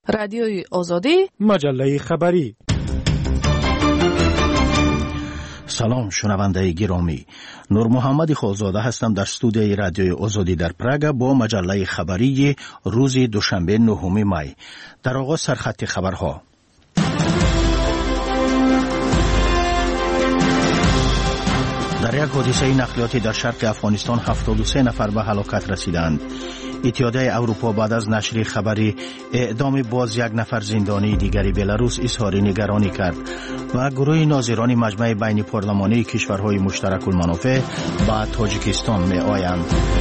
رادیوی آزادی، مجله خبری. سلام شنونده گرامی، نور محمد خالزاده هستم در استودیوی رادیوی آزادی در پراگ با مجله خبری روز دوشنبه 9 می. در آغاز سرخط خبرها. در یک حادثه نقلیاتی در شرق افغانستان 73 نفر به هلاکت رسیدند. اتحادیه اروپا بعد از نشر خبری اعدام باز یک نفر زندانی دیگری بلاروس اظهار نگرانی کرد و گروه ناظران مجمع بین پارلمانی کشورهای مشترک المنافع به تاجیکستان می آیند.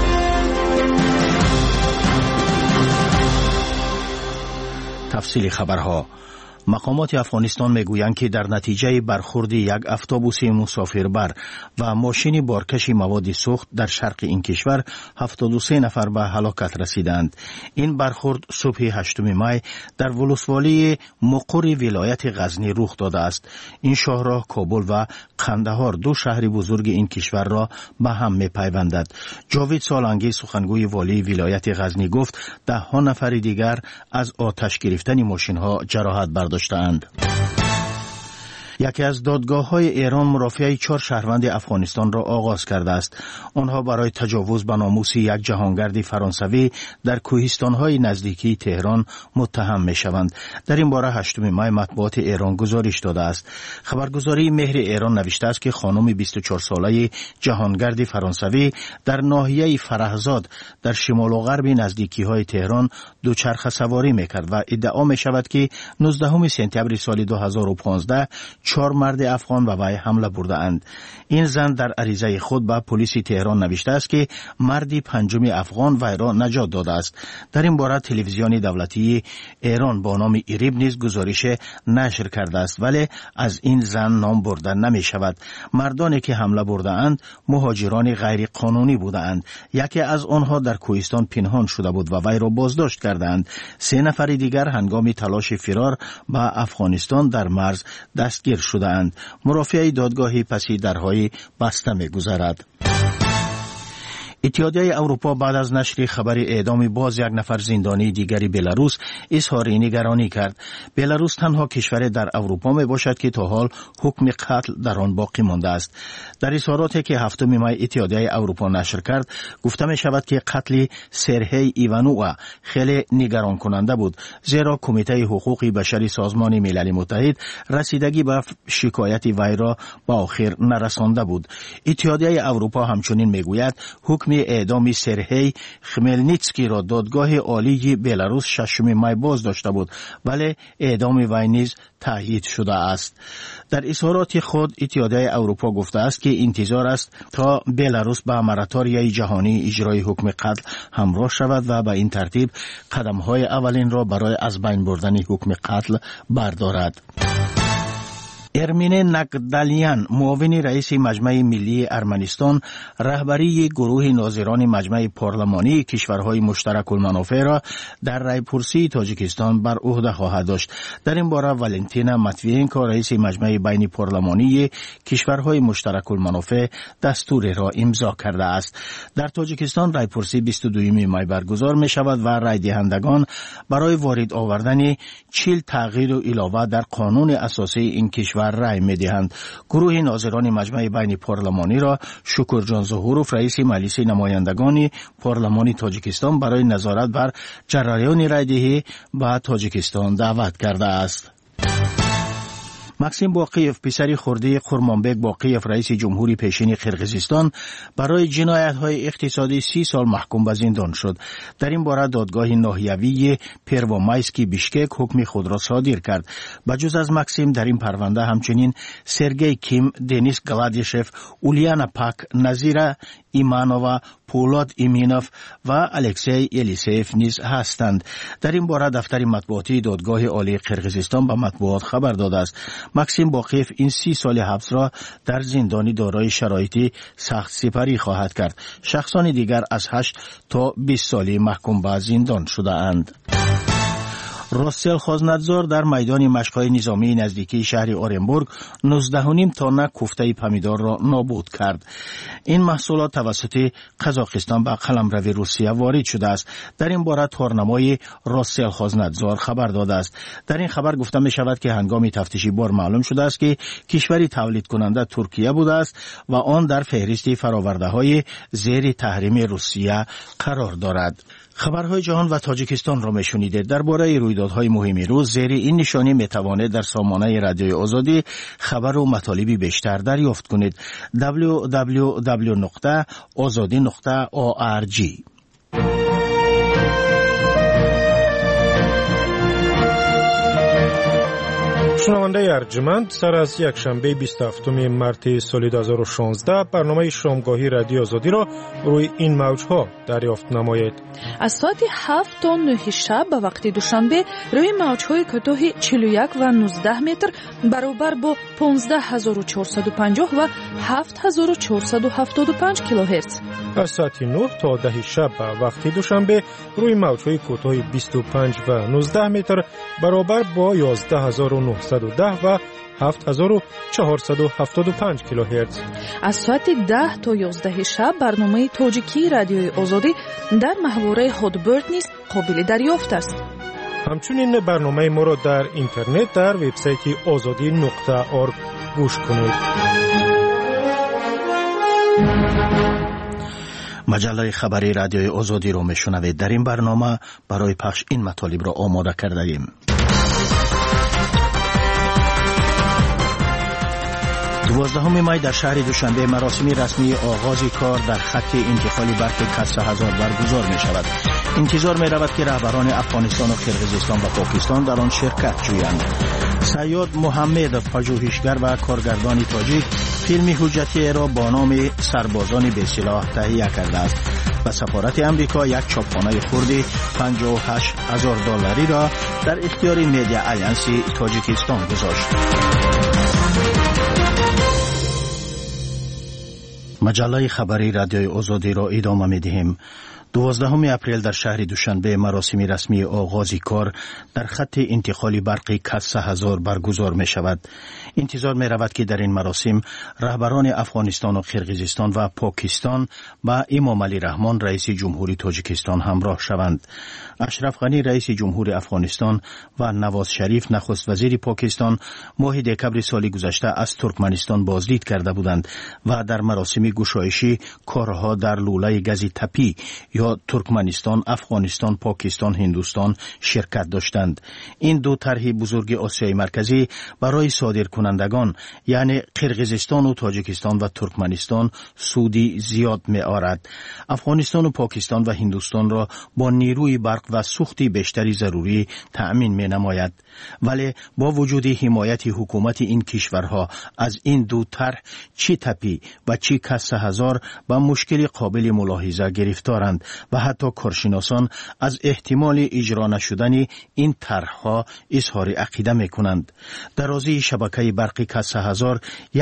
تفصیل خبرها. مقامات افغانستان میگویند که در نتیجه برخورد یک اتوبوس مسافربر و ماشین بارکش مواد سوخت در شرق این کشور 73 نفر به هلاکت رسیدند. این برخورد صبح 8 می در ولسوالی مقر ولایت غزنی رخ داده است. این شاهراه کابل و قندهار دو شهر بزرگ این کشور را به هم میپیوندد. جاوید سالنگی سخنگوی والی ولایت غزنی گفت 10 نفر دیگر از آتش گرفتن ماشین ها جراحت برداشتند. یکی از دادگاه‌های ایران مرافعه 4 شهروند افغانستان را آغاز کرده است. آنها برای تجاوز به ناموس یک جهانگرد فرانسوی در کوهستان‌های نزدیکی تهران متهم می‌شوند. در این باره 8 می مطبوعات ایران گزارش داده است. خبرگزاری مهر ایران نوشته است که خانم 24 ساله جهانگرد فرانسوی در ناحیه فرهزاد در شمال و غرب نزدیکی‌های تهران دوچرخه سواری می‌کرد و ادعا می‌شود که 19 سپتامبر سال 2015 4 مرد افغان به وی حمله برده اند. این زن در عریضه خود به پلیس تهران نوشته است که مردی 5 افغان وی را نجات داده است. در این باره تلویزیون دولتی ایران با نام ایریب نیز گزارش نشر کرده است، ولی از این زن نام برده نمی شود. مردانی که حمله برده اند مهاجران غیر قانونی بوده اند. یکی از آنها در کوهستان پنهان شده بود و وی را بازداشت کردند. 3 نفر دیگر هنگام تلاش فرار به افغانستان در مرز دستگیر شده اند. مرافعه دادگاهی پسی درهای بسته می گذارد. اتحادیه اروپا بعد از نشر خبر اعدام باز یک نفر زندانی دیگری بلاروس اظهار نگرانی کرد. بلاروس تنها کشور در اروپا می باشد که تا حال حکم قتل در آن باقی مانده است. در اظهاراتی که 7 می اتحادیه اروپا نشر کرد گفته می شود که قتل سرهی ایوانووا خیلی نگران کننده بود، زیرا کمیته حقوق بشری سازمان ملل متحد رسیدگی به شکایت وی را به آخر نرسانده بود. اتحادیه اروپا همچنین می گوید حکم اعدام سرهی خملنیتسکی را دادگاه عالی بلاروس 6 می باز داشته بود، ولی اعدام وی نیز تایید شده است. در اظهارات خود اتحادیه اروپا گفته است که انتظار است تا بلاروس به مراتوریای جهانی اجرای حکم قتل همراه شود و به این ترتیب قدم‌های اولین را برای از بین بردن حکم قتل بردارد. ارمین نگدالیان معاون رئیس مجمع ملی ارمنستان رهبری گروه ناظران مجمع پارلمانی کشورهای مشترک المنافع را در رایپورسی تاجیکستان بر عهده خواهد داشت. در این باره والنتینا ماتوینکو رئیس مجمع بین پارلمانی کشورهای مشترک المنافع دستور را امضا کرده است. در تاجیکستان رایپورسی 22 می برگزار می شود و رای دهندگان برای وارد آوردن 40 تغییر و علاوه در قانون اساسی این کشور رای می دهند. گروه ناظران مجمع بین پارلمانی را شکرجان ظهوروف رئیس مجلس نمایندگان پارلمان تاجیکستان برای نظارت بر جریان رایدهی به تاجیکستان دعوت کرده است. مکسیم باقیف پسر خرده قرمانبک باقیف رئیس جمهوری پیشین قرقیزستان برای جنایت‌های اقتصادی 30 سال محکوم به زندان شد. در این باره دادگاه ناحیوی پرومایسکی بیشکک حکم خود را صادر کرد. بجز از مکسیم در این پرونده همچنین سرگئی کیم، دنیس گلادیشف، اولیانا پاک، نظیره ایمانووا، پولاد ایمینوف و الکسی الیسیف نیز هستند. در این باره دفتر مطبوعاتی دادگاه عالی قرقیزستان به مطبوعات خبر داده است. مکسیم باقیف این 30 سال حبس را در زندانی دارای شرایط سخت سپری خواهد کرد. شخصان دیگر از 8 تا 20 سالی محکوم به زندان شده اند. راسل خازندزار در میدان مشق‌های نظامی نزدیکی شهر اورنبورگ 19.5 تن کوفته پمیدار را نابود کرد. این محصولات توسط قزاقستان به قلمرو روسیه وارد شده است. در این باره تورنمای راسل خازندزار خبر داده است. در این خبر گفته می شود که هنگام تفتیشی بار معلوم شده است که کشوری تولید کننده ترکیه بوده است و آن در فهرست فراورده های زیر تحریم روسیه قرار دارد. خبرهای جهان و تاجیکستان را میشنیدید. درباره رویدادهای مهم روز زیر این نشانی میتوانید در سامانه رادیوی آزادی خبر و مطالبی بیشتر دریافت کنید. www.azadi.org. شنونده ارجمند، سر از یک شنبه 27 مارس سال 2016 برنامه شامگاهی رادیو آزادی را روی این موجها دریافت نمایید. از ساعت 7 تا 9 شب به وقت دوشنبه روی موجهای کوتاه 41 و 19 متر برابر با 15450 و 7475 کیلوهرتز. از ساعت 9 تا 10 شب به وقت دوشنبه روی موجهای کوتاه 25 و 19 متر برابر با 11910 و 7475 کیلوهرتز. از ساعت 10 تا 11 شب برنامه تاجیکی رادیوی آزادی در محوره هادبرد نیز قابل دریافت است. همچنین برنامه ما را در اینترنت در وبسایت azadi.org گوش کنید. مجله خبری رادیوی آزادی را میشنوید. در این برنامه برای پخش این مطالب را آماده کرده ایم. 12 می در شهر دوشنبه مراسم رسمی آغاز کار در خط انتقال برق کسر هزار برگزار می شود. انتظار می رود که رهبران افغانستان و قرقیزستان و پاکستان در آن شرکت جویند. سیاد محمد پژوهشگر و کارگردان تاجیک فیلم حجتی را با نام سربازان بی سلاح تهیه کرده است. و سفارت امریکا یک چاپخانه خردی $58,000 را در اختیار میدیا آلیانس تاجیکستان گذاشت. مجله خبری رادیوی آزادی را ادامه می‌دهیم. 12 اپریل در شهر دوشنبه مراسم رسمی آغاز کار در خط انتقال برقی کسر هزار برگزار می شود. انتظار می رود که در این مراسم رهبران افغانستان و قرقیزستان و پاکستان با امام علی رحمان رئیس جمهوری تاجیکستان همراه شوند. اشرف غنی رئیس جمهور افغانستان و نواز شریف نخست وزیر پاکستان ماه دکمبر سال گذشته از ترکمنستان بازدید کرده بودند و در مراسم گشایشی کارها در لوله گاز تپی یا ترکمنستان، افغانستان، پاکستان، هندوستان شرکت داشتند. این دو طرح بزرگ آسیای مرکزی برای صادرکنندگان یعنی قرقیزستان و تاجیکستان و ترکمنستان سودی زیاد می آورد. افغانستان و پاکستان و هندوستان را با نیروی برق و سوختی بیشتری ضروری تأمین می نماید. ولی با وجود حمایت حکومت این کشورها از این دو طرح چی تپی و چی کسر هزار با مشکل قابل ملاحظه گرفتارند و حتی کارشناسان از احتمال اجرا نشدن این طرحها اظهار عقیده میکنند. درازی شبکه برقی کسر هزار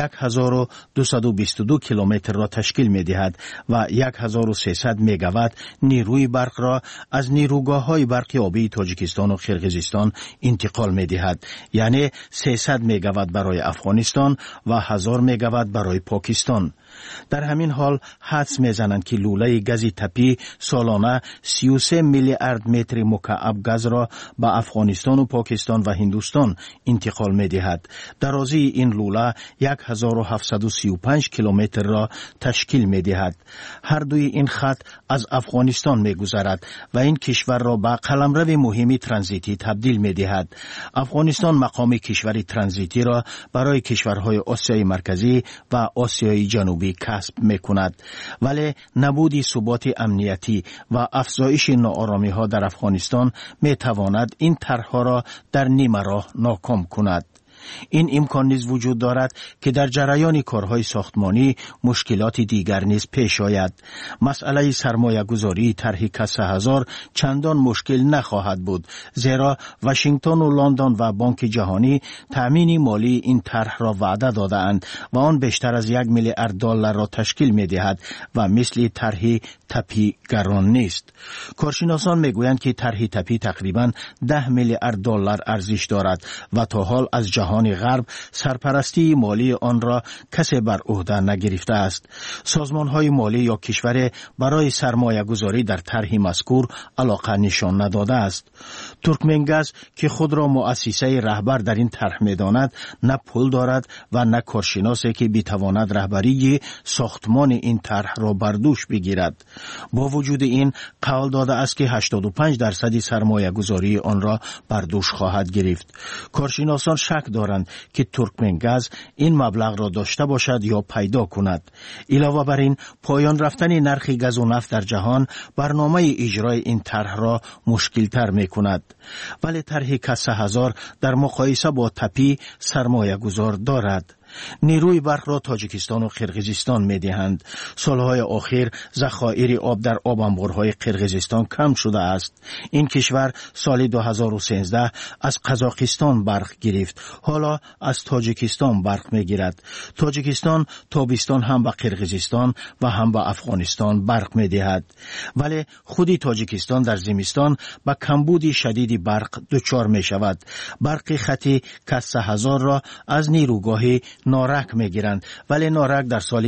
1222 کیلومتر را تشکیل میدهد و 1300 مگاوات نیروی برق را از نیروگاه‌های برق آبی تاجیکستان و قرقیزستان انتقال میدهد، یعنی 300 مگاوات برای افغانستان و 1000 مگاوات برای پاکستان. در همین حال حدس میزنند که لوله گاز تپی سالانه 33 میلیارد متر مکعب گاز را به افغانستان و پاکستان و هندوستان انتقال میدهد. درازی این لوله 1735 کیلومتر را تشکیل میدهد. هر دوی این خط از افغانستان میگذرد و این کشور را به قلمرو مهمی ترانزیتی تبدیل میدهد. افغانستان مقام کشور ترانزیتی را برای کشورهای آسیای مرکزی و آسیای جنوبی کسب میکند، ولی نبود ثبات امنیتی و افزایش ناآرامی ها در افغانستان میتواند این طرحها را در نیمه راه ناکام کند. این امکان نیز وجود دارد که در جریان کارهای ساختمانی مشکلات دیگر نیز پیش آید. مسئله سرمایه گذاری طرح کسه هزار چندان مشکل نخواهد بود، زیرا واشنگتن و لندن و بانک جهانی تامین مالی این طرح را وعده داده‌اند و آن بیشتر از 1 میلیارد دلار را تشکیل می‌دهد و مثل طرح تپی گران نیست. کارشناسان میگویند که طرح تپی تقریباً 10 میلیارد دلار ارزش دارد و تا حال از جهان غرب سرپرستی مالی آن را کسی بر عهده نگرفته است. سازمان‌های مالی یا کشور برای سرمایه گذاری در طرح مذکور علاقه نشان نداده است. ترکمنگاز که خود را مؤسسه رهبر در این طرح می‌داند، نه پول دارد و نه کارشناسی که بتواند رهبری ساختمان این طرح را بر دوش بگیرد. با وجود این قول داده است که 85% سرمایه گذاری آن را بر دوش خواهد گرفت. کارشناسان شک دارند که ترکمنگاز این مبلغ را داشته باشد یا پیدا کند. علاوه بر این پایان رفتن نرخ گاز و نفت در جهان برنامه اجرای این طرح را مشکل تر می کند. ولی طرح کسه هزار در مقایسه با تپی سرمایه گذار دارد. نیروی برق را تاجیکستان و قرقیزستان می دهند. سالهای اخیر ذخایر آب در آب انبارهای قرقیزستان کم شده است. این کشور سال 2013 از قزاقستان برق گرفت، حالا از تاجیکستان برق می گیرد. تاجیکستان تابستان هم به قرقیزستان و هم به افغانستان برق می دهد، ولی خودی تاجیکستان در زمستان به کمبود شدید برق دچار می شود. برق خطی کسه هزار را از نیروگاه نارک می گیرند، ولی نارک در سال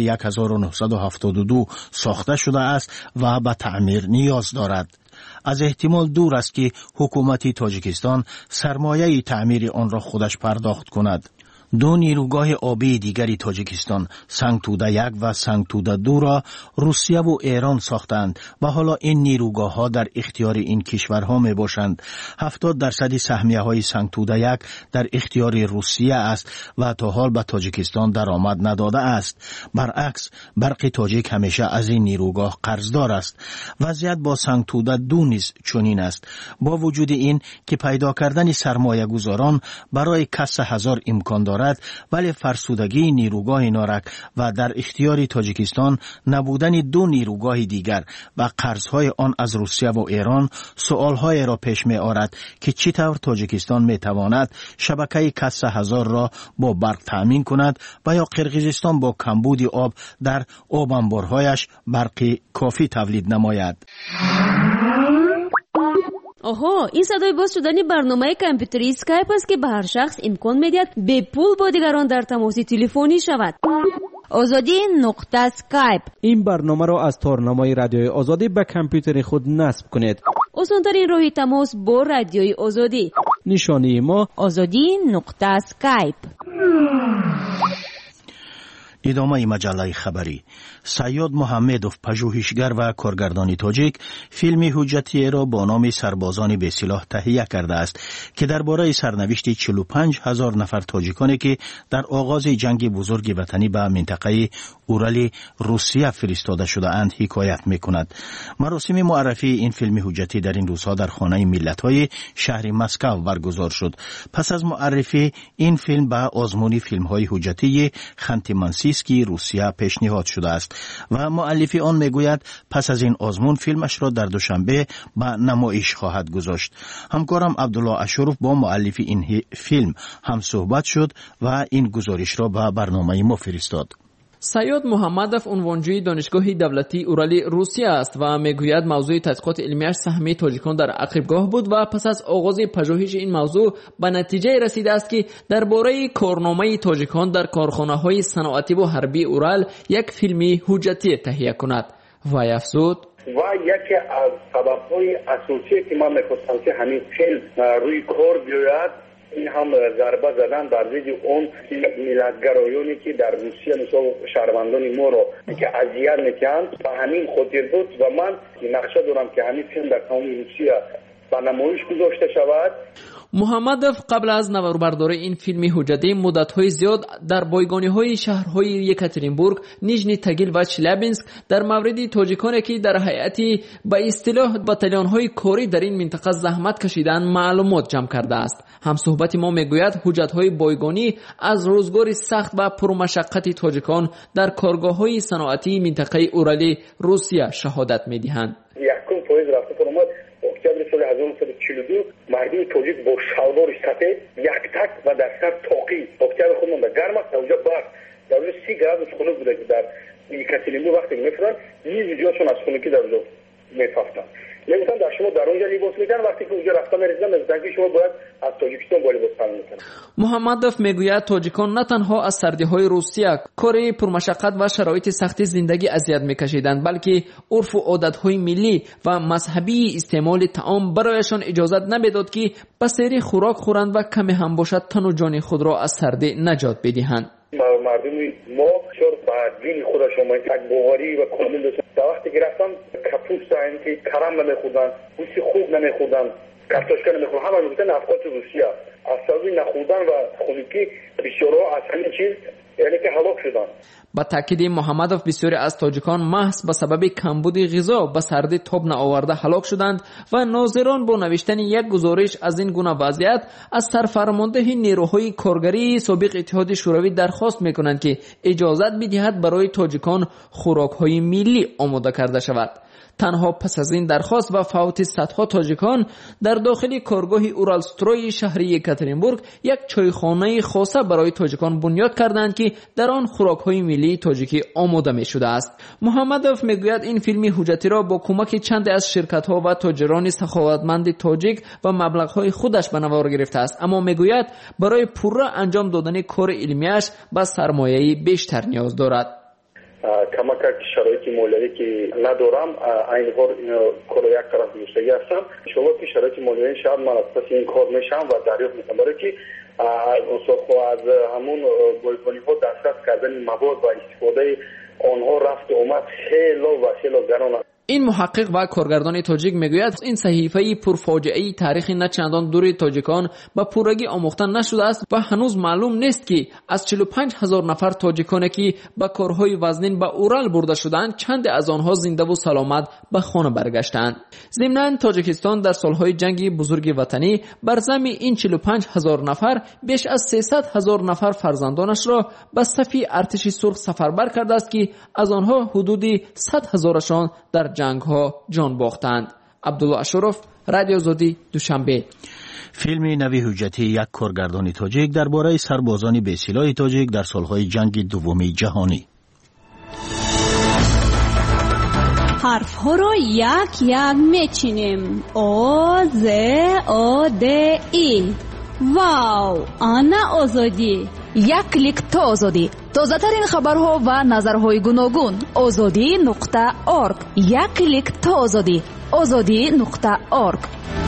1972 ساخته شده است و به تعمیر نیاز دارد. از احتمال دور است که حکومت تاجیکستان سرمایه تعمیر آن را خودش پرداخت کند. 2 نیروگاه آبی دیگری تاجیکستان، سنگتوده 1 و سنگتوده 2 را روسیه و ایران ساختند و حالا این نیروگاه ها در اختیار این کشورها می باشند. 70% سهمیه های سنگتوده 1 در اختیار روسیه است و تا حال به تاجیکستان درآمد نداده است. برعکس برق تاجیک همیشه از این نیروگاه قرضدار است. وضعیت با سنگتوده 2 نیز چنین است. با وجود این که پیدا کردن سرمایه گذاران برای کسه هزار امکان دارد، ولی فرسودگی نیروگاه نارک و در اختیار تاجیکستان نبودن 2 نیروگاه دیگر و قرضهای آن از روسیه و ایران سوالهای را پیش می آورد که چطور تاجیکستان می تواند شبکه کسه هزار را با برق تأمین کند و یا قرقیزستان با کمبود آب در آب انبارهایش برق کافی تولید نماید. آها، این صدای باز شدنی برنامه کامپیوتری اسکایپ است که به هر شخص امکان می‌دهد به پول با دیگران در تماس تلفنی شود. آزادی نقطه اسکایپ. این برنامه را از تارنمای رادیوی آزادی به کامپیوتر خود نصب کنید. آسان‌ترین راه تماس با رادیوی آزادی. نشانی ما آزادی نقطه اسکایپ. ادامه مجله خبری. سیاد محمدوف، پژوهشگر و کارگردان تاجیک، فیلم حجتی را با نام سربازان به سلاح تهیه کرده است که درباره سرنوشت 45,000 نفر تاجیکانی که در آغاز جنگ بزرگ وطنی به منطقه اورال روسیه فرستاده شده اند حکایت می‌کند. مراسم معرفی این فیلم حجتی در این روزها در خانه ملت‌های شهر مسکو برگزار شد. پس از معرفی این فیلم به آزمون فیلم‌های حجتی خانتی-مانسیسکی روسیه پیشنهاد شده است و مؤلف آن میگوید پس از این آزمون فیلمش را در دوشنبه به نمایش خواهد گذاشت. همکارم عبدالله اشرف با مؤلف این فیلم هم صحبت شد و این گزارش را به برنامه ما فرستاد. سیاد محمدوف عنوانجوی دانشگاه دولتی اورال روسیه است و میگوید موضوع تحقیقات علمیش سهمیه تاجیکان در عقبگاه بود و پس از آغاز پژوهش این موضوع به نتیجه رسیده است که درباره کارنامه تاجیکان در کارخانه‌های صنعتی و حربی اورال یک فیلم حجتی تهیه کند. و افزود و یکی از سبب‌های اساسی که من می‌خواستم که همین فیلم روی کار بیاید این هم ضربه زدن بر ضد اون ملت‌گرایانی که در روسیه مثلا شهروندان ما رو که اذیت میکنند و همین خاطر بود و من نقشه دارم که همین فیلم در تمام روسیه به نمایش گذاشته شود. محمدов قبل از نواربرداری این فیلم حجتی مدت‌های زیاد در بایگانی‌های شهرهای یکاترینبورگ، نیژنی تاگیل و چلابینسک در مورد تاجیکانی که در هیئتی به اصطلاح باتالون‌های کاری در این منطقه زحمت کشیدن معلومات جمع کرده است. همصحبت ما میگوید حجت‌های بایگانی از روزگار سخت و پرمشقت تاجیکان در کارگاه‌های صنعتی منطقه اورالی روسیه شهادت می‌دهند. یکم پاییز رفته فرمود اکتبر سال 1942 مردم تاجیک با شلوار سفید یک تک و در سر تاقی اکتبر خودمون به گرم است. اونجا برف در 30 گرم خنک بوده که در یکاترینبورگ وقتی میفرن نیز جاشون از خنکی در اونجا میففتن. میگفتن در شما در اونجا لباس میدن، وقتی که اونجا رفتن میرسن میگفتن که شما باید از تاجیکستان با لباس تامین کنید. محمدов میگوید تاجیکان نه تنها از سردی‌های روسیه، کار پرمشقت و شرایط سخت زندگی اذیت میکشیدند، بلکه عرف و عادت‌های ملی و مذهبی استعمال طعام برایشان اجازه نمیداد که به سری خوراک خورند و کمی هم باشد تن و جان خود را از سردی نجات بدهند. مردم ما شور با دین خودشون یک باوری و کامل داشتن. وقتی که رفتن کپوست که کرم نمیخوردن، گوشت خوب نمیخوردن، کارتوشکا نمیخوردن، همه میگفتن افغان روسیه. از سبب نخوردن و خنکی بسیارها از همین چیز یعنی که هلاک شدن. با تاکید محمدов بسیاری از تاجیکان محض به سبب کمبود غذا به سردی تاب نآورده هلاک شدند و ناظران با نوشتن یک گزارش از این گونه وضعیت از سرفرمانده نیروهای کارگری سابق اتحاد شوروی درخواست میکنند که اجازت بدهد برای تاجیکان خوراک‌های ملی آماده کرده شود. تنها پس از این درخواست و فوت صدها تاجیکان در داخل کارگاه اورالستروی شهر یکاترینبورگ یک چایخانه خاصه برای تاجیکان بنیاد کردند که در آن خوراک‌های ملی تاجیکی آماده می‌شده است. محمدов میگوید این فیلم حجتی را با کمک چند از شرکت‌ها و تاجران سخاوتمند تاجیک و مبلغ‌های خودش به نوار گرفته است، اما میگوید برای پورا انجام دادن کار علمیش به سرمایه بیشتر نیاز دارد. کمک شرایط مالیاتی که ندارم این کار یک طرف دوستایی هستم. انشالله که شرایط مالیاتی شاید من از پس این کار میشم و دریافت میکنم، برای که از همون بایگانی ها دسترس کردن مواد و استفاده آنها رفت و اومد خیلی گران است. این محقق و کارگردان تاجیک میگوید این صحیفه پرفاجعه تاریخ نه چندان دور تاجیکان به پورگی آموخته نشده است و هنوز معلوم نیست که از 45,000 نفر تاجیکانی که به کارهای وزنین به اورال برده شدند چند از آنها زنده و سلامت به خانه برگشتند. ضمناً تاجیکستان در سالهای جنگ بزرگ وطنی بر ضمن این 45,000 نفر بیش از 300,000 نفر فرزندانش را به صف ارتش سرخ سفربر کرده است که از آنها حدود 100,000شان در جنگ ها جان باختند. عبدالله اشرف، رادیو آزادی، دوشنبه. فیلم نوی حجتی یک کارگردان تاجیک درباره سربازان بی‌سلاح تاجیک در سالهای جنگ دوم جهانی. حرف ها را یک یک میچینیم. آ ز آ د ای. واو، آنا آزادی. یک کلیک تا آزادی. تازه ترین خبرها و نظرهای گوناگون. azadi.org. یک کلیک تا آزادی. azadi.org.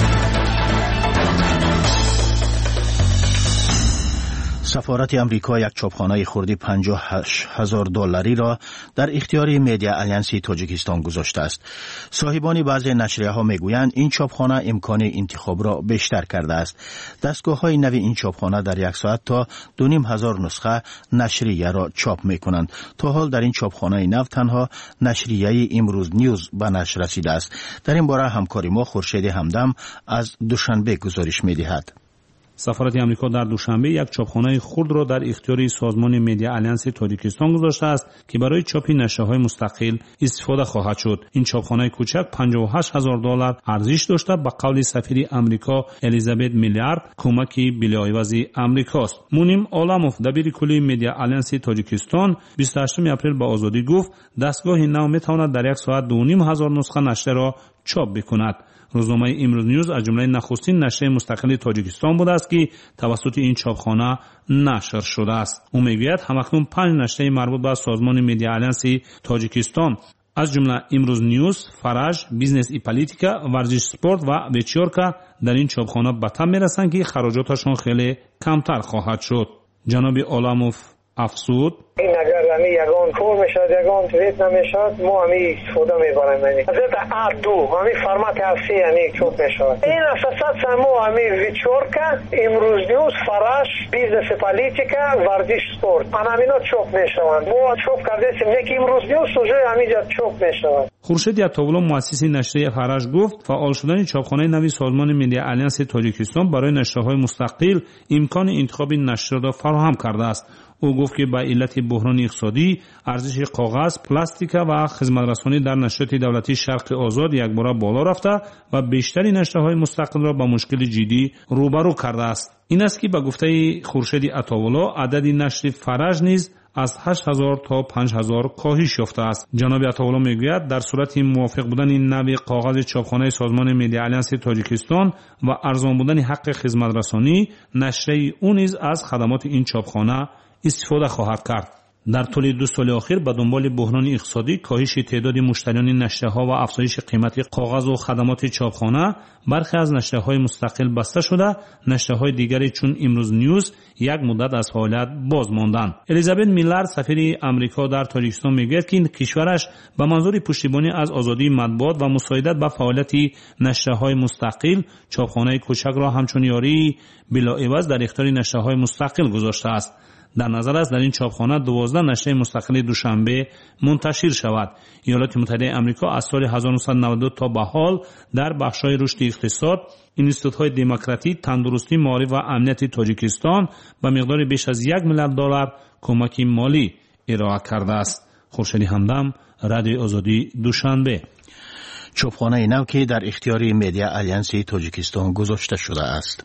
سفارت امریکا یک چاپخانه خردی $58,000 را در اختیار مدیا آلینسی تاجیکستان گذاشته است. صاحبان بعضی نشریه‌ها میگویند این چاپخانه امکان انتخاب را بیشتر کرده است. دستگاه‌های نو این چاپخانه در یک ساعت تا 2,500 نسخه نشریه را چاپ می‌کنند. تا حال در این چاپخانه نو تنها نشریه امروز نیوز به نشر رسیده است. در این باره همکار ما خورشید همدم از دوشنبه گزارش می‌دهد. سفارت آمریکا در دوشنبه یک چاپخانه خرد را در اختیار سازمان مدیا آلینس تاجیکستان گذاشته است که برای چاپ نشریه‌های مستقل استفاده خواهد شد. این چاپخانه کوچک $58,000 ارزش داشته. به قول سفیر آمریکا الیزابت میلیارد کمکی بلایوز آمریکاست. مونیم عالموف دبیر کلی مدیا آلینس تاجیکستان 28 اپریل به آزادی گفت دستگاه نو میتواند در یک ساعت 2,500 نسخه نشریه را چاپ بکند. روزنامه امروز نیوز از جمله نخستین نشریه مستقل تاجیکستان بوده است که توسط این چاپخانه نشر شده است. او میگوید همکنون 5 نشریه مربوط به سازمان مدیا آلینس تاجیکستان از جمله امروز نیوز، فرج، بیزنس ای پالیتیکا، ورزش سپورت و وچیورکا در این چاپخانه به تم میرسند که خراجاتشان خیلی کمتر خواهد شد. جناب عالموف افزود این اگر یعنی یگان کور میشد یگان تویت نمیشد ما همی استفاده میبریم. یعنی حضرت A2 همی فرمت هستی یعنی چوب میشد. این اساسات سمو همی ویچورکا امروز نیوز فراش بیزنس پالیتیکا ورزش سپورت همینا چوب میشوند. ما چوب کردیم که امروز نیوز سوژه همینجا چوب میشوند. خورشید یتاولو مؤسس نشریه فرش گفت فعال شدن چاپخانه نوی سازمان ملی آلیانس تاجیکستان برای نشریه‌های مستقل امکان انتخاب نشر را فراهم کرده است. او گفت که به علت بحران اقتصادی ارزش کاغذ، پلاستیک و خدمت‌رسانی در نشریات دولتی شرق آزاد یکباره بالا رفته و بیشتری نشریه‌های مستقل را با مشکل جدی روبرو کرده است. این است که به گفته خورشید عطاولا عدد نشر فرج نیز از 8000 تا 5000 کاهش یافته است. جناب عطاولا میگوید در صورت موافق بودن این نوع کاغذ چاپخانه سازمان ملی آلیانس تاجیکستان و ارزان بودن حق خدمت رسانی، نشریه او نیز از خدمات این چاپخانه استفاده خواهد کرد. در طول 2 سال اخیر به دنبال بحران اقتصادی، کاهش تعداد مشتریان نشریه‌ها و افزایش قیمت کاغذ و خدمات چاپخانه، برخی از نشریه‌های مستقل بسته شده، نشریه‌های دیگری چون امروز نیوز یک مدت از فعالیت باز ماندند. الیزابت میلر سفیر آمریکا در تاجیکستان میگوید که کشورش به منظور پشتیبانی از آزادی مطبوعات و مساعدت به فعالیت نشریه‌های مستقل، چاپخانه کوچک را همچون یاری بلاعوض در اختیار نشریه‌های مستقل گذاشته است. در نظر است در این چاپخانه 12 نشریه مستقل دوشنبه منتشر شود. ایالات متحده آمریکا از سال 1992 تا به حال در بخش‌های رشد اقتصاد، اینستیتوت‌های دموکراسی، تندرستی، معارف و امنیت تاجیکستان به مقدار بیش از $1 میلیارد کمک مالی ارائه کرده است. خورشید همدم، رادیو آزادی، دوشنبه. چاپخانه نو که در اختیار مدیا آلیانس تاجیکستان گذاشته شده است.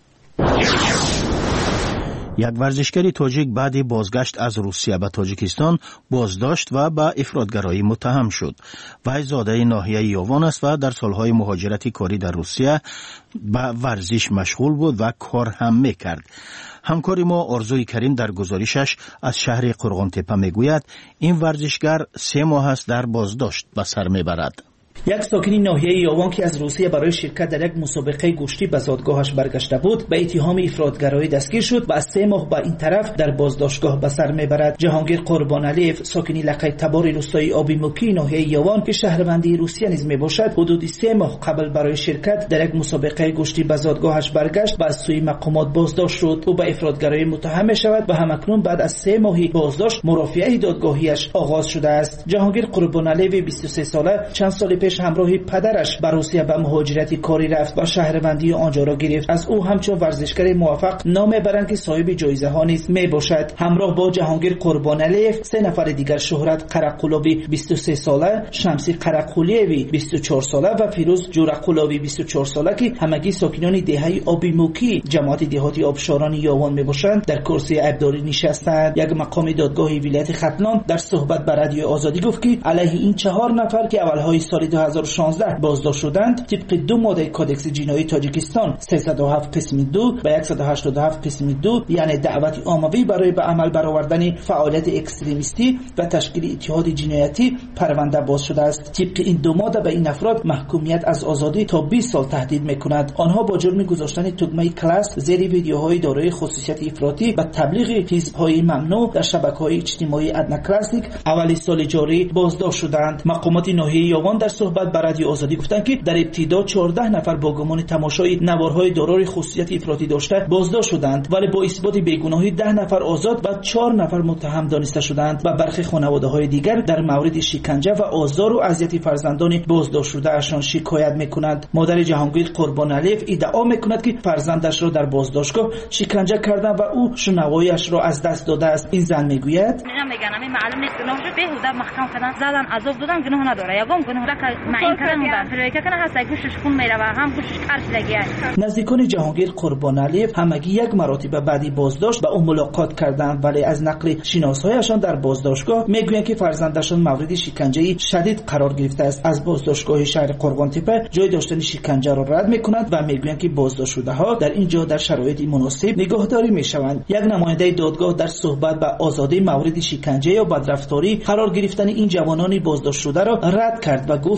یک ورزشکار تاجیک بعد بازگشت از روسیه به تاجیکستان بازداشت و به افراطگرایی متهم شد. وی زاده ناحیه یاوان است و در سالهای مهاجرت کاری در روسیه به ورزش مشغول بود و کار هم میکرد. همکاری ما آرزوی کریم در گزارشش از شهر قرغانتپه میگوید این ورزشگر 3 ماه است در بازداشت به سر میبرد. یک ساکن ناحیه یاوان که از روسیه برای شرکت در یک مسابقه گشتی به زادگاهش برگشته بود به اتهام افراطگرایی دستگیر شد و از 3 ماه به این طرف در بازداشتگاه به سر میبرد. جهانگیر قربانعلیف ساکن لقه تبار روستای آبی موکی ناحیه یاوان که شهروندی روسیه نیز میباشد حدود 3 ماه قبل برای شرکت در یک مسابقه گشتی به زادگاهش برگشت و از سوی مقامات بازداشت شد. او به افراطگرایی متهم میشود و همکنون بعد از 3 ماهی بازداشت مرافعه دادگاهیش آغاز شده است. جهانگیر قربانعلیف 23 ساله چند سال پیش همراه پدرش به روسیه به مهاجرت کاری رفت و شهروندی آنجا را گرفت. از او همچون ورزشکار موفق نام برند که صاحب جایزه ها نیز می باشد. همراه با جهانگیر قربانعلیف 3 نفر دیگر شهرت قرقلوی 23 ساله، شمسی قرقلیوی 24 ساله و فیروز جورقلوی 24 ساله که همگی ساکنان دهه آبی موکی جماعت دهاتی آبشاران یاوان می باشند در کرسی عیبداری نشستند. یک مقام دادگاه ولایت ختلان در صحبت با رادیو آزادی گفت که علیه این 4 نفر که اولهای سال 2016 بازداشت شدند طبق 2 ماده کدکس جنایی تاجیکستان 307 قسم 2 و 187 قسم 2 یعنی دعوت عاموی برای به عمل برآوردن فعالیت اکستریمیستی و تشکیل اتحاد جنایتی پرونده باز شده است. طبق این 2 ماده به این افراد محکومیت از آزادی تا 20 سال تهدید میکند. آنها با جرم گذاشتن تگمه کلاس زیر ویدیوهای دارای خصوصیت افراطی و تبلیغ حزب‌های ممنوع در شبکه‌های اجتماعی ادنا کلاسیک اول سال جاری بازداشت شدند. مقامات ناحیه یاوان در صحبت با رادیو آزادی گفتند که در ابتدا 14 نفر با گمان تماشای نوارهای دارای خصوصیت افراطی داشته بازداشت شدند ولی با اثبات بیگناهی 10 نفر آزاد و 4 نفر متهم دانسته شدند و برخی خانواده‌های دیگر در مورد شکنجه و آزار و اذیت فرزندان بازداشت شده‌شان شکایت می‌کنند. مادر جهانگیر قربانعلیف ادعا می‌کند که فرزندش را در بازداشتگاه شکنجه کردند و او شنوایی‌اش را از دست داده است. این زن میگوید میگن معلوم نیست گناهش بهوده محکم کردن زدن عذاب دادن گناه نداره یگام گناه این کردن فریکه کنه هست گوشش خون میره و هم گوشش قرش لگیه. نزدیکان جهانگیر قربانعلیف همگی یک مراتب بعدی بازداشت با او ملاقات کردند ولی از نقل شناسایشان در بازداشتگاه میگویند که فرزندشان مورد شکنجه شدید قرار گرفته است. از بازداشتگاه شهر قرغانتپه جای داشتن شکنجه را رد میکنند و میگویند که بازداشت شده ها در اینجا در شرایط مناسب نگهداری میشوند. یک نماینده دادگاه در صحبت با آزادی مورد شکنجه یا بدرفتاری قرار گرفتن این جوانان بازداشت شده را رد کرد و گفت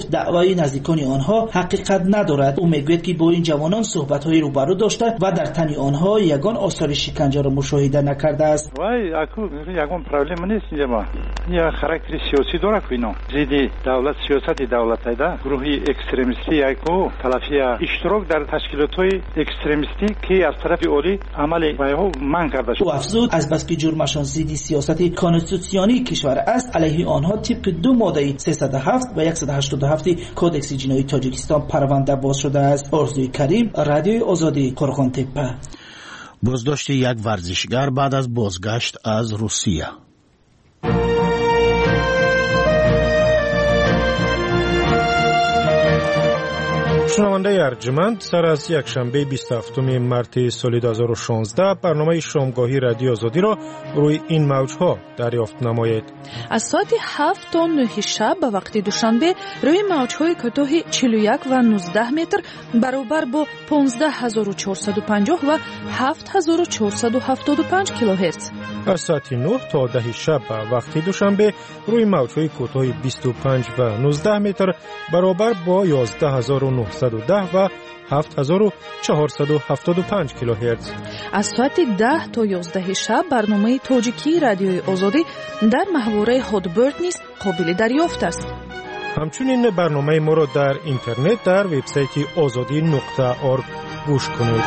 گفت دعوای نزدیکان آنها حقیقت ندارد. او میگوید که با این جوانان صحبت‌های روبرو داشته و در تن آنها یگان آثار شکنجه را مشاهده نکرده است. وای اكو یگان پرابلم نیست اینجا. یا خاراکتر سیاسی داره که اینا زیدی دولت سیاست دولت ایده گروهی اکستریمیستی اكو تلافی اشتراک در تشکیلات‌های اکستریمیستی که از طرف اولی عمل بایو من کرده شد. او افزود از بس که جرمشان ضد سیاست کانستیتوسیونی کشور است علیه آنها طبق 2 ماده 307 و 187 کودکس جنایی تاجیکستان پرونده باز شده است. آرزوی کریم، رادیوی آزادی، قرغان‌تپه. بازداشت یک ورزشگر بعد از بازگشت از روسیه. شنونده ارجمند، سر از یک شنبه 27 مارت سال 2016 برنامه شامگاهی رادیو آزادی را روی این موجها دریافت نمایید. از ساعت 7 تا 9 شب به وقت دوشنبه روی موجهای کوتاه 41 و 19 متر برابر با 15450 و 7475 کیلوهرتز. از ساعت 9 تا 10 شب به وقت دوشنبه روی موجهای کوتاه 25 و 19 متر برابر با 11910 و 7475 کیلوهرتز. از ساعت 10 تا 11 شب برنامه تاجیکی رادیوی آزادی در محوره هادبرد نیز قابل دریافت است. همچنین برنامه ما را در اینترنت در وبسایت azadi.org گوش کنید.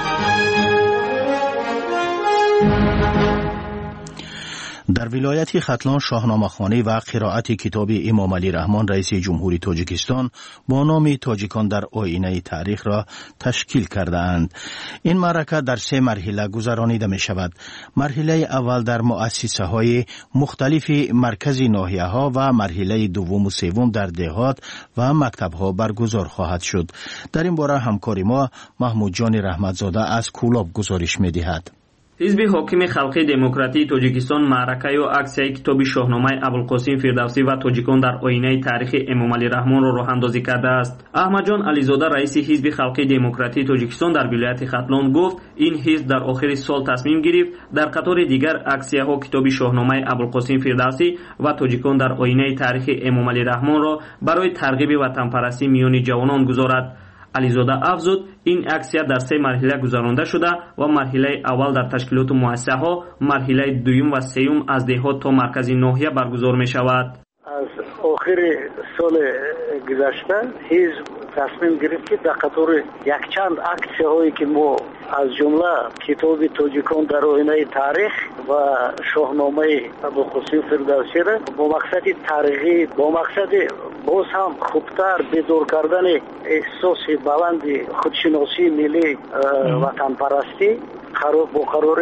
در ولایت ختلان شاهنامه‌خوانی و قرائت کتاب امام علی رحمان رئیس جمهوری تاجیکستان با نام تاجیکان در آینه تاریخ را تشکیل کرده اند. این معرکه در 3 مرحله گذرانیده می شود. مرحله اول در مؤسسه های مختلف مرکزی ناحیه ها و مرحله دوم و سوم در دهات و مکتب ها برگزار خواهد شد. در این باره همکار ما محمود جان رحمتزاده از کولاب گزارش می دهد. حزب حاکم خلقی دموکراتی تاجیکستان معرکه و اکسیای کتاب شاهنامه ابوالقاسم فردوسی و تاجیکان در آینه تاریخ امام علی رحمان را راه اندازی کرده است. احمد جان علیزاده رئیس حزب خلقی دموکراتی تاجیکستان در ولایت ختلان گفت این حزب در آخر سال تصمیم گرفت در قطار دیگر اکسیاها کتاب شاهنامه ابوالقاسم فردوسی و تاجیکان در آینه تاریخ امام علی رحمان را برای ترغیب وطن پرستی میان جوانان گذارد. علیزاده افزود این اکسیا در 3 مرحله گذرانده شده و مرحله اول در تشکیلات مؤسسه ها، مرحله دوم و سوم از دهات تا مرکز ناحیه برگزار می شود. از آخر سال گذشته حزب تصمیم گرفت که در قطار یک چند اکسیه هایی که ما از جمله کتاب تاجیکان در آینه تاریخ و شاهنامه ابوالقاسم فردوسی را با مقصد ترغیب، با مقصد باز هم خوبتر بیدار کردن احساس بلند خودشناسی ملی وطن پرستی با قرار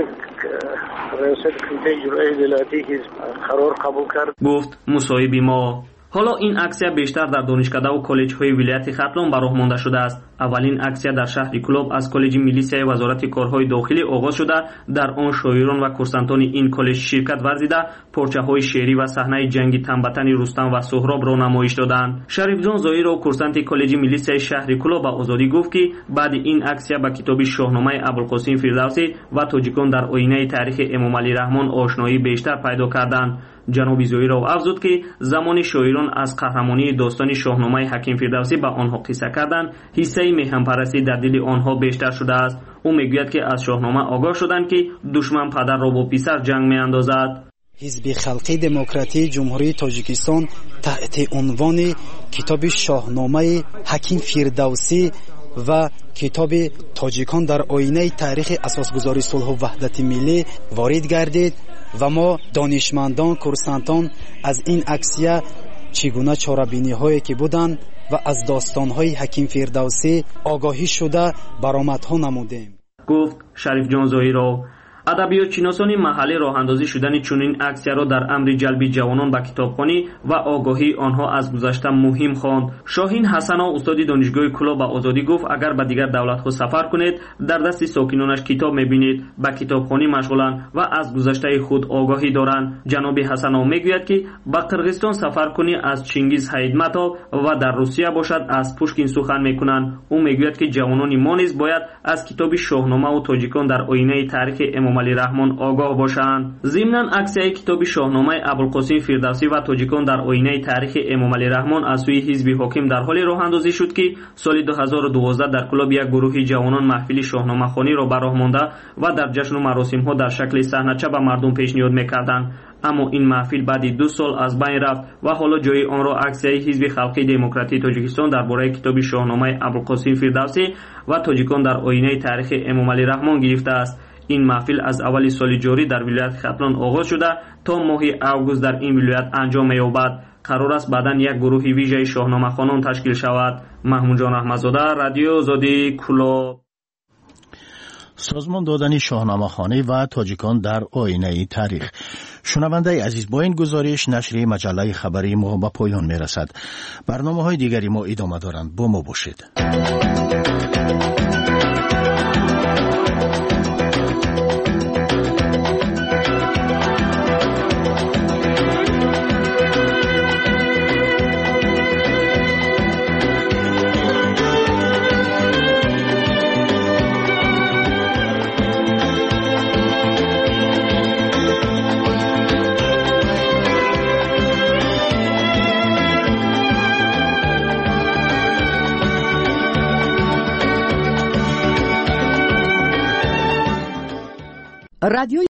ریاست کمیته اجرایی ولایتی حزب قرار قبول کرد. گفت مصاحبی ما حالا این اکسیا بیشتر در دانشکده و کالج های ولایت ختلان به راه مانده شده است. اولین اکسیا در شهر کلوب از کالج میلیسیای وزارت کارهای داخلی آغاز شده. در آن شاعران و کورسانتان این کالج شرکت ورزیده پارچه های شعری و صحنه جنگ تنبتن رستم و سهراب را نمایش دادند. شریف جان زاهیر و کورسانت کالج میلیسیای شهر کلوب به آزادی گفت که بعد این اکسیا با کتاب شاهنامه ابوالقاسم فردوسی و تاجیکان در آینه تاریخ امام علی رحمان آشنایی بیشتر پیدا کردند. جناب زاهیر افزود که زمان شاعران از قهرمانی داستان شاهنامه حکیم فردوسی به آنها قصه کردند، حصه میهن پرستی در دل آنها بیشتر شده است. او میگوید که از شاهنامه آگاه شدند که دشمن پدر را با پسر جنگ میاندازد. حزب خلقی دموکراتی جمهوری تاجیکستان تحت عنوان کتاب شاهنامه حکیم فردوسی و کتاب تاجیکان در آینه تاریخ اساسگذاری صلح و وحدت ملی وارد گردید و ما دانشمندان کورسانتان از این اکسیه چگونه چاره‌بینی هایی که بودند و از داستان های حکیم فردوسی آگاهی شده برآمدها نمودیم. گفت شریف جان زاهیر. ادبیات شناسان محلی راه اندازی شدن چنین اکسیا را در امر جلب جوانان به کتابخوانی و آگاهی آنها از گذشته مهم خواند. شاهین حسن استاد دانشگاه کلوب به آزادی گفت اگر به دیگر دولت‌ها سفر کنید در دست ساکنانش کتاب می‌بینید، به کتابخوانی مشغولند و از گذشته خود آگاهی دارند. جناب حسن میگوید که به قرغیزستان سفر کنی از چنگیز هایتمتوف و در روسیه باشد از پوشکین سخن می‌کنند. او میگوید که جوانان ما نیز باید از کتاب شاهنامه و تاجیکان در آینه تاریخ امام امامعلی رحمان آگاه باشند. ضمناً عکسیه کتاب شاهنامه ابوالقاسم فردوسی و تاجیکان در آینه تاریخ امامعلی رحمان از سوی حزب حاکم در حال راه اندازی شد که سال 2012 در کلاب یک گروه جوانان محفل شاهنامه خوانی را براه مانده و در جشن و مراسم ها در شکل صحنه‌چه به مردم پیشنهاد می‌کردند. اما این محفل بعد 2 سال از بین رفت و حالا جای آن را عکسیه حزب خلقی دموکراتی تاجیکستان درباره کتاب شاهنامه ابوالقاسم فردوسی و تاجیکان در آینه تاریخ امامعلی رحمان گرفته است. این محفل از اول سال جاری در ولایت ختلان آغاز شده تا ماه اوگوست در این ولایت انجام می‌یابد. قرار است بعداً یک گروه ویژه شاهنامه خوانان تشکیل شود. محمود جان احمدزاده، رادیو آزادی، کلاب. سازمان دادن شاهنامه خوانی و تاجیکان در آینه تاریخ. شنونده عزیز، با این گزارش نشر مجله خبری ما به پایان میرسد. برنامه‌های دیگری ما ادامه دارند. با ما باشید. رادیو